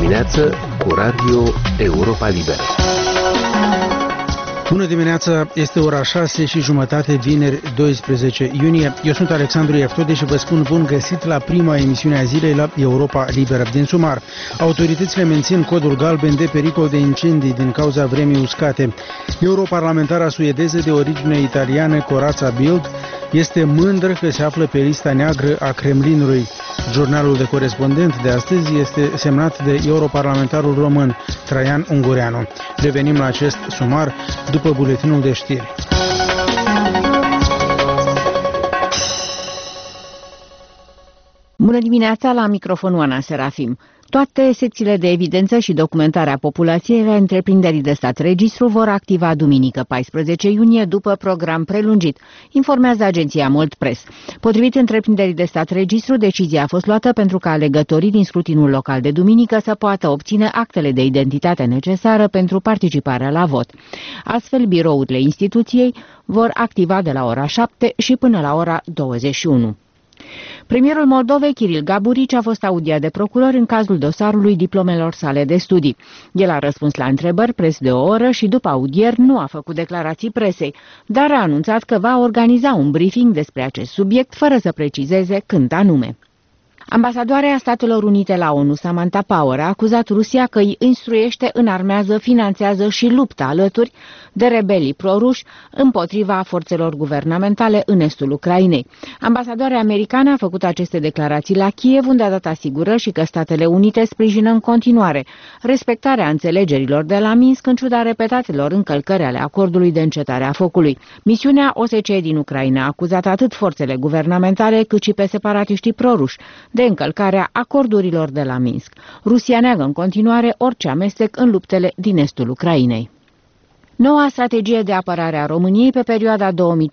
dimineață cu Radio Europa Liberă. Bună dimineața, este ora 6:30, vineri 12 iunie. Eu sunt Alexandru Ieftode și vă spun bun găsit la prima emisiune a zilei la Europa Liberă. Din sumar, autoritățile mențin codul galben de pericol de incendii din cauza vremii uscate. Europarlamentara suedeză de origine italiană Corazza Bildt este mândră că se află pe lista neagră a Kremlinului. Jurnalul de corespondent de astăzi este semnat de europarlamentarul român Traian Ungureanu. Revenim la acest sumar după buletinul de știri. Bună dimineața, la microfonul Ana Serafim. Toate secțiile de evidență și documentare a populației la întreprinderii de stat registru vor activa duminică 14 iunie după program prelungit, informează agenția Mold Press. Potrivit întreprinderii de stat registru, decizia a fost luată pentru ca alegătorii din scrutinul local de duminică să poată obține actele de identitate necesară pentru participarea la vot. Astfel, birourile instituției vor activa de la ora 7 și până la ora 21. Premierul Moldovei, Kiril Gaburici, a fost audiat de procuror în cazul dosarului diplomelor sale de studii. El a răspuns la întrebări preț de o oră și după audieri nu a făcut declarații presei, dar a anunțat că va organiza un briefing despre acest subiect fără să precizeze când anume. Ambasadoarea Statelor Unite la ONU, Samantha Power, a acuzat Rusia că îi instruiește, înarmează, finanțează și luptă alături de rebelii proruși împotriva forțelor guvernamentale în estul Ucrainei. Ambasadoarea americană a făcut aceste declarații la Kiev, unde a dat asigurări și că Statele Unite sprijină în continuare respectarea înțelegerilor de la Minsk în ciuda repetatelor încălcări ale acordului de încetare a focului. Misiunea OSCE din Ucraina a acuzat atât forțele guvernamentale cât și pe separatiștii proruși de încălcarea acordurilor de la Minsk. Rusia neagă în continuare orice amestec în luptele din estul Ucrainei. Noua strategie de apărare a României pe perioada 2015-2019,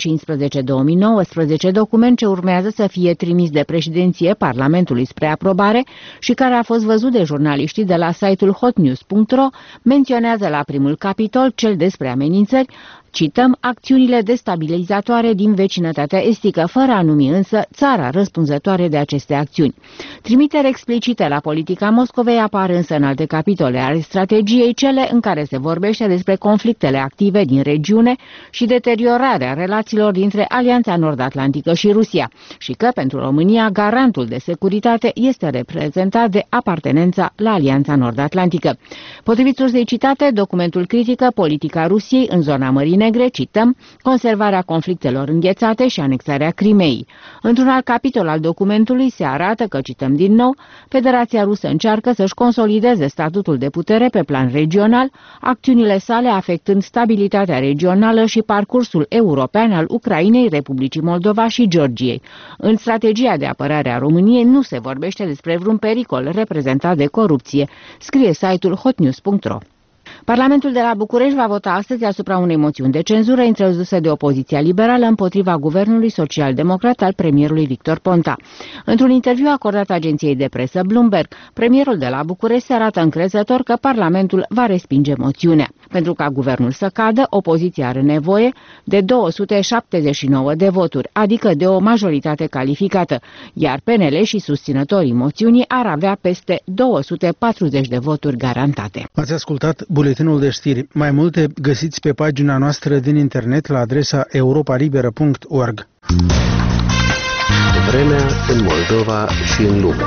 document ce urmează să fie trimis de președinție Parlamentului spre aprobare și care a fost văzut de jurnaliștii de la site-ul hotnews.ro, menționează la primul capitol, cel despre amenințări, cităm, acțiunile destabilizatoare din vecinătatea estică, fără a numi însă țara răspunzătoare de aceste acțiuni. Trimiteri explicite la politica Moscovei apar însă în alte capitole ale strategiei, cele în care se vorbește despre conflictele active din regiune și deteriorarea relațiilor dintre Alianța Nord-Atlantică și Rusia, și că pentru România garantul de securitate este reprezentat de apartenența la Alianța Nord-Atlantică. Potrivit sursei citate, documentul critică politica Rusiei în zona Mării Negre, cităm, conservarea conflictelor înghețate și anexarea Crimeei. Într-un alt capitol al documentului se arată că, cităm din nou, Federația Rusă încearcă să-și consolideze statutul de putere pe plan regional, acțiunile sale afectând stabilitatea regională și parcursul european al Ucrainei, Republicii Moldova și Georgiei. În strategia de apărare a României nu se vorbește despre vreun pericol reprezentat de corupție, scrie site-ul hotnews.ro. Parlamentul de la București va vota astăzi asupra unei moțiuni de cenzură introdusă de opoziția liberală împotriva guvernului social-democrat al premierului Victor Ponta. Într-un interviu acordat agenției de presă Bloomberg, premierul de la București se arată încrezător că Parlamentul va respinge moțiunea. Pentru ca guvernul să cadă, opoziția are nevoie de 279 de voturi, adică de o majoritate calificată, iar PNL și susținătorii moțiunii ar avea peste 240 de voturi garantate. Ați ascultat buletinul de știri. Mai multe găsiți pe pagina noastră din internet la adresa europalibera.org. Vremea în Moldova și în lume.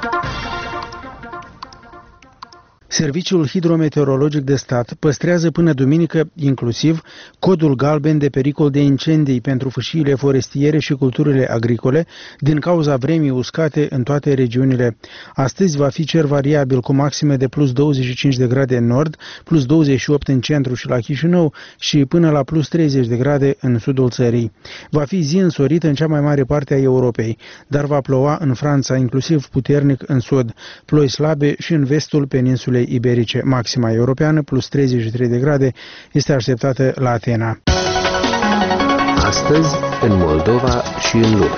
Serviciul Hidrometeorologic de Stat păstrează până duminică inclusiv codul galben de pericol de incendii pentru fâșiile forestiere și culturile agricole din cauza vremii uscate în toate regiunile. Astăzi va fi cer variabil cu maxime de plus 25 de grade în nord, plus 28 în centru și la Chișinău și până la plus 30 de grade în sudul țării. Va fi zi însorită în cea mai mare parte a Europei, dar va ploua în Franța, inclusiv puternic în sud, ploi slabe și în vestul peninsulei iberice. Maxima europeană, plus 33 de grade, este așteptată la Atena. Astăzi, în Moldova și în lume.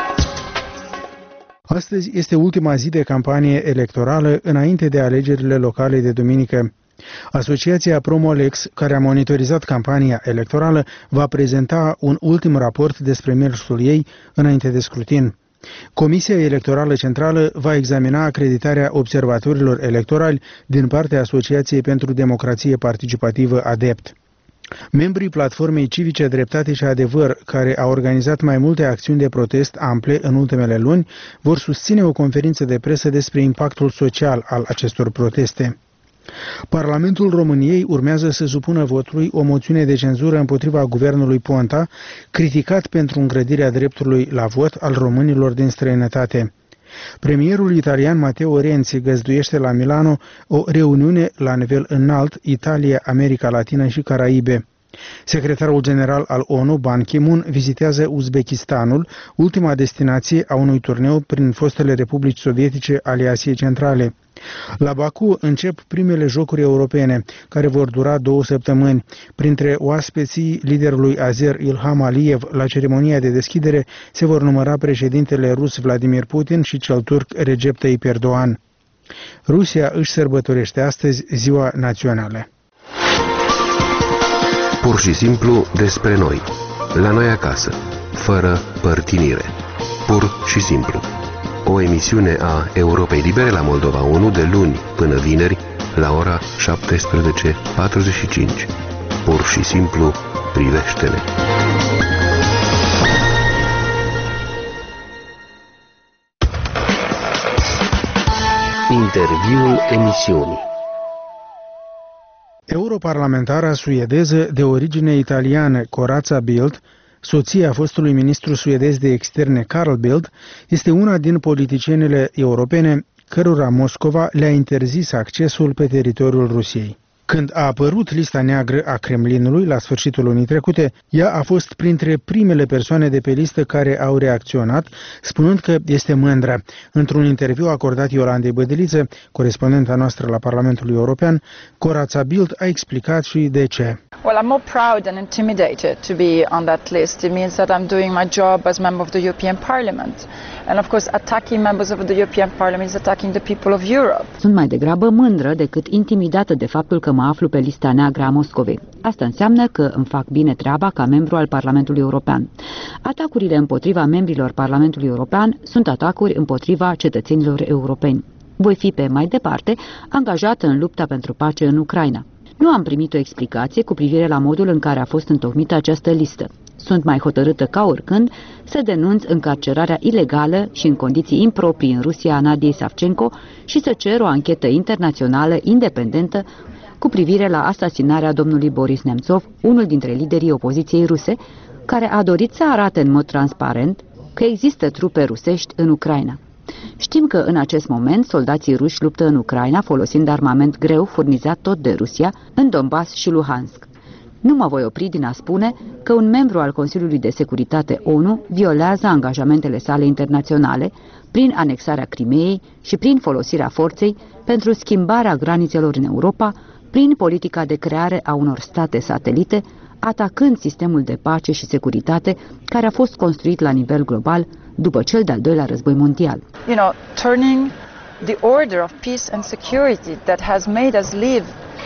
Astăzi este ultima zi de campanie electorală înainte de alegerile locale de duminică. Asociația Promolex, care a monitorizat campania electorală, va prezenta un ultim raport despre mersul ei înainte de scrutin. Comisia Electorală Centrală va examina acreditarea observatorilor electorali din partea Asociației pentru Democrație Participativă ADEPT. Membrii Platformei Civice Dreptate și Adevăr, care au organizat mai multe acțiuni de protest ample în ultimele luni, vor susține o conferință de presă despre impactul social al acestor proteste. Parlamentul României urmează să supună votului o moțiune de cenzură împotriva guvernului Ponta, criticat pentru îngrădirea dreptului la vot al românilor din străinătate. Premierul italian Matteo Renzi găzduiește la Milano o reuniune la nivel înalt Italia, America Latină și Caraibe. Secretarul general al ONU, Ban Ki-moon, vizitează Uzbekistanul, ultima destinație a unui turneu prin fostele republici sovietice ale Asiei Centrale. La Baku încep primele jocuri europene, care vor dura 2 săptămâni. Printre oaspeții liderului azer Ilham Aliyev la ceremonia de deschidere se vor număra președintele rus Vladimir Putin și cel turc Recep Tayyip Erdogan. Rusia își sărbătorește astăzi Ziua Națională. Pur și simplu despre noi, la noi acasă, fără părtinire. Pur și simplu. O emisiune a Europei Libere la Moldova 1 de luni până vineri la ora 17:45. Pur și simplu privește-ne. Interviul emisiunii. Europarlamentara suedeză de origine italiană Corazza Bildt, soția fostului ministru suedez de externe Carl Bildt, este una din politicienele europene cărora Moscova le-a interzis accesul pe teritoriul Rusiei. Când a apărut lista neagră a Kremlinului la sfârșitul lunii trecute, ea a fost printre primele persoane de pe listă care au reacționat, spunând că este mândră. Într-un interviu acordat Iolandei Bădăliță, corespondenta noastră la Parlamentul European, Corazza Bildt a explicat și de ce. Well, I'm more proud and intimidated to be on that list. It means that I'm doing my job as member of the European Parliament. And of course, attacking members of the European Parliament is attacking the people of Europe. Sunt mai degrabă mândră decât intimidată de faptul că mă aflu pe lista neagră a Moscovei. Asta înseamnă că îmi fac bine treaba ca membru al Parlamentului European. Atacurile împotriva membrilor Parlamentului European sunt atacuri împotriva cetățenilor europeni. Voi fi pe mai departe angajată în lupta pentru pace în Ucraina. Nu am primit o explicație cu privire la modul în care a fost întocmită această listă. Sunt mai hotărâtă ca oricând să denunț încarcerarea ilegală și în condiții improprii în Rusia a Nadiei Savchenko și să cer o anchetă internațională independentă cu privire la asasinarea domnului Boris Nemtsov, unul dintre liderii opoziției ruse, care a dorit să arate în mod transparent că există trupe rusești în Ucraina. Știm că în acest moment soldații ruși luptă în Ucraina folosind armament greu furnizat tot de Rusia în Donbass și Luhansk. Nu mă voi opri din a spune că un membru al Consiliului de Securitate ONU violează angajamentele sale internaționale prin anexarea Crimeei și prin folosirea forței pentru schimbarea granițelor în Europa, prin politica de creare a unor state satelite, atacând sistemul de pace și securitate care a fost construit la nivel global după cel de-al doilea război mondial. Turning the order of peace and security that has made us live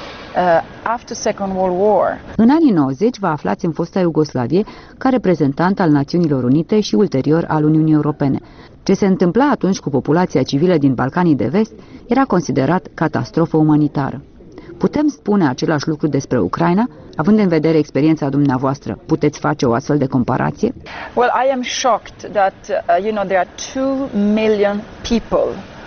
after Second World War. În anii 90 vă aflați în fosta Iugoslavie ca reprezentant al Națiunilor Unite și ulterior al Uniunii Europene. Ce se întâmpla atunci cu populația civilă din Balcanii de Vest era considerat catastrofă umanitară. Putem spune același lucru despre Ucraina? Având în vedere experiența dumneavoastră, puteți face o astfel de comparație? Well, I am shocked that there are 2 million people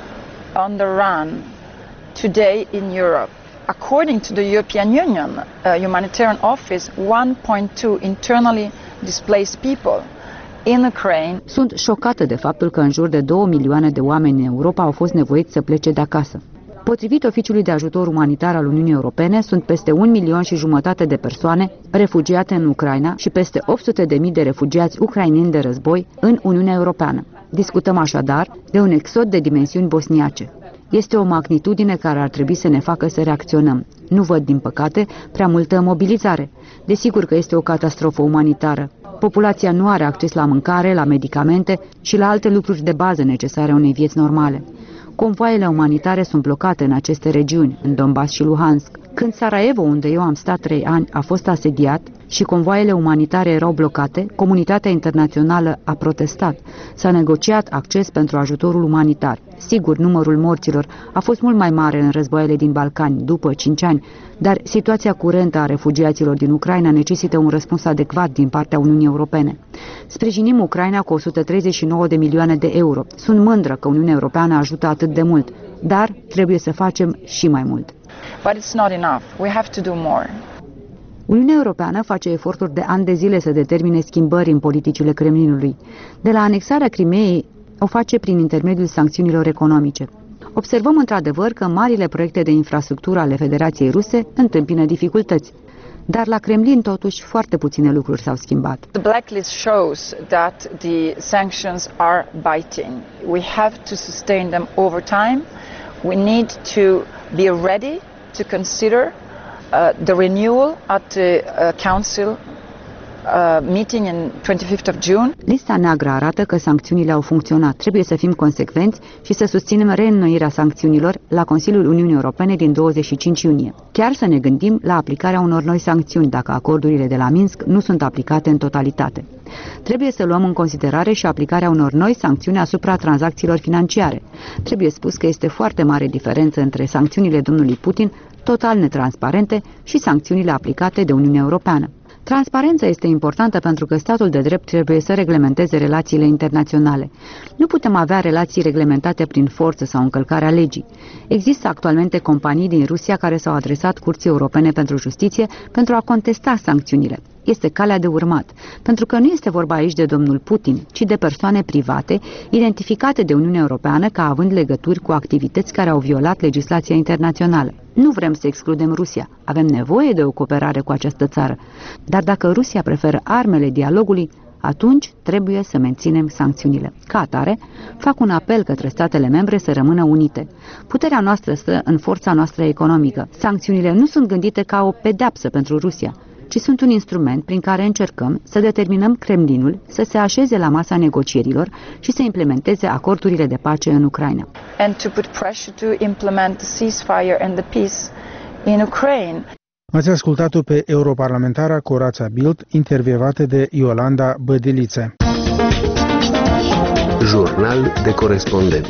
on the run today in Europe. According to the European Union Humanitarian Office, 1.2 internally displaced people in Ukraine. Sunt șocată de faptul că în jur de 2 milioane de oameni în Europa au fost nevoiți să plece de acasă. Potrivit Oficiului de Ajutor Umanitar al Uniunii Europene, sunt peste 1,5 milion de persoane refugiate în Ucraina și peste 800.000 de refugiați ucraineni de război în Uniunea Europeană. Discutăm așadar de un exod de dimensiuni bosniace. Este o magnitudine care ar trebui să ne facă să reacționăm. Nu văd, din păcate, prea multă mobilizare. Desigur că este o catastrofă umanitară. Populația nu are acces la mâncare, la medicamente și la alte lucruri de bază necesare unei vieți normale. Convoaiele umanitare sunt blocate în aceste regiuni, în Donbass și Luhansk. Când Sarajevo, unde eu am stat 3 ani, a fost asediat, și convoaiele umanitare erau blocate, comunitatea internațională a protestat. S-a negociat acces pentru ajutorul umanitar. Sigur, numărul morților a fost mult mai mare în războaiele din Balcani, după 5 ani, dar situația curentă a refugiaților din Ucraina necesită un răspuns adecvat din partea Uniunii Europene. Sprijinim Ucraina cu 139 de milioane de euro. Sunt mândră că Uniunea Europeană ajută atât de mult, dar trebuie să facem și mai mult. But it's not enough. We have to do more. Uniunea Europeană face eforturi de ani de zile să determine schimbări în politicile Kremlinului. De la anexarea Crimeei, o face prin intermediul sancțiunilor economice. Observăm într-adevăr că marile proiecte de infrastructură ale Federației Ruse întâmpină dificultăți. Dar la Kremlin, totuși, foarte puține lucruri s-au schimbat. The blacklist shows that the sanctions are biting. We have to sustain them over time. We need to be ready to consider the renewal at the Council meeting in 25th of June. Lista neagră arată că sancțiunile au funcționat. Trebuie să fim consecvenți și să susținem reînnoirea sancțiunilor la Consiliul Uniunii Europene din 25 iunie. Chiar să ne gândim la aplicarea unor noi sancțiuni dacă acordurile de la Minsk nu sunt aplicate în totalitate. Trebuie să luăm în considerare și aplicarea unor noi sancțiuni asupra tranzacțiilor financiare. Trebuie spus că este foarte mare diferență între sancțiunile domnului Putin, total netransparente, și sancțiunile aplicate de Uniunea Europeană. Transparența este importantă pentru că statul de drept trebuie să reglementeze relațiile internaționale. Nu putem avea relații reglementate prin forță sau încălcarea legii. Există actualmente companii din Rusia care s-au adresat Curții Europene pentru Justiție pentru a contesta sancțiunile. Este calea de urmat, pentru că nu este vorba aici de domnul Putin, ci de persoane private, identificate de Uniunea Europeană ca având legături cu activități care au violat legislația internațională. Nu vrem să excludem Rusia, avem nevoie de o cooperare cu această țară, dar dacă Rusia preferă armele dialogului, atunci trebuie să menținem sancțiunile. Ca atare, fac un apel către statele membre să rămână unite. Puterea noastră stă în forța noastră economică. Sancțiunile nu sunt gândite ca o pedeapsă pentru Rusia, ci sunt un instrument prin care încercăm să determinăm Kremlinul să se așeze la masa negocierilor și să implementeze acordurile de pace în Ucraina. And to put pressure to implement the ceasefire and the peace in Ukraine. Ați ascultat-o pe europarlamentara Corața Bildt, intervievată de Iolanda Bădeliță. Jurnal de corespondent.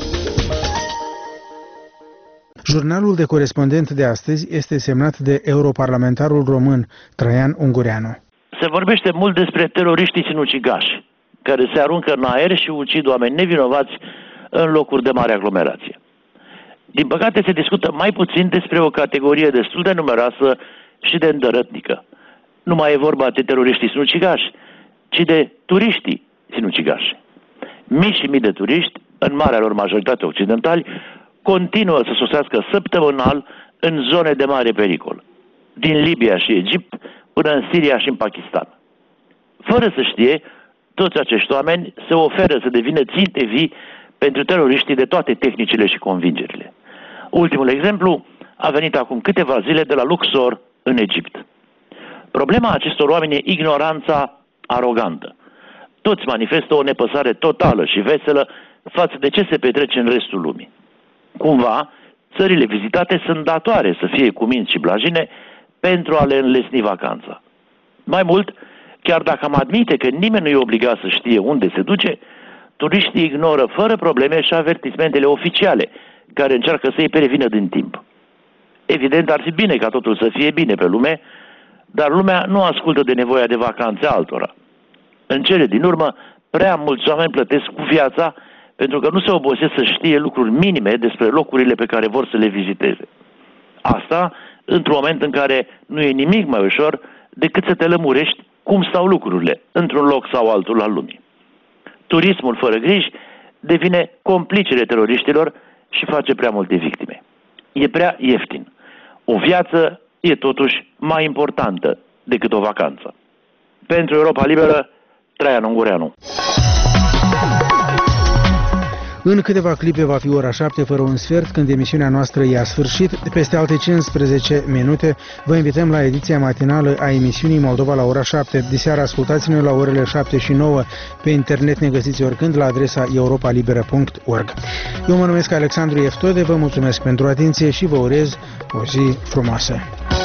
Jurnalul de corespondent de astăzi este semnat de europarlamentarul român Traian Ungureanu. Se vorbește mult despre teroriștii sinucigași, care se aruncă în aer și ucid oameni nevinovați în locuri de mare aglomerație. Din păcate se discută mai puțin despre o categorie destul de numeroasă și de îndărătnică. Nu mai e vorba de teroriștii sinucigași, ci de turiștii sinucigași. Mii și mii de turiști, în marea lor majoritate occidentali, continuă să sosească săptămânal în zone de mare pericol, din Libia și Egipt până în Siria și în Pakistan. Fără să știe, toți acești oameni se oferă să devină ținte vii pentru teroriștii de toate tehnicile și convingerile. Ultimul exemplu a venit acum câteva zile de la Luxor, în Egipt. Problema acestor oameni e ignoranța arogantă. Toți manifestă o nepăsare totală și veselă față de ce se petrece în restul lumii. Cumva, țările vizitate sunt datoare să fie cuminți și blajine pentru a le înlesni vacanța. Mai mult, chiar dacă am admite că nimeni nu e obligat să știe unde se duce, turiștii ignoră fără probleme și avertismentele oficiale care încearcă să-i prevină din timp. Evident, ar fi bine ca totul să fie bine pe lume, dar lumea nu ascultă de nevoia de vacanțe altora. În cele din urmă, prea mulți oameni plătesc cu viața pentru că nu se obosesc să știe lucruri minime despre locurile pe care vor să le viziteze. Asta într-un moment în care nu e nimic mai ușor decât să te lămurești cum stau lucrurile într-un loc sau altul al lumii. Turismul fără griji devine complicele teroriștilor și face prea multe victime. E prea ieftin. O viață e totuși mai importantă decât o vacanță. Pentru Europa Liberă, Traian Ungureanu. În câteva clipe va fi ora 7 fără un sfert, când emisiunea noastră i-a sfârșit. Peste alte 15 minute vă invităm la ediția matinală a emisiunii Moldova la ora 7. Diseară ascultați-ne la orele 7 și 9. Pe internet ne găsiți oricând la adresa europalibera.org. Eu mă numesc Alexandru Eftode, vă mulțumesc pentru atenție și vă urez o zi frumoasă.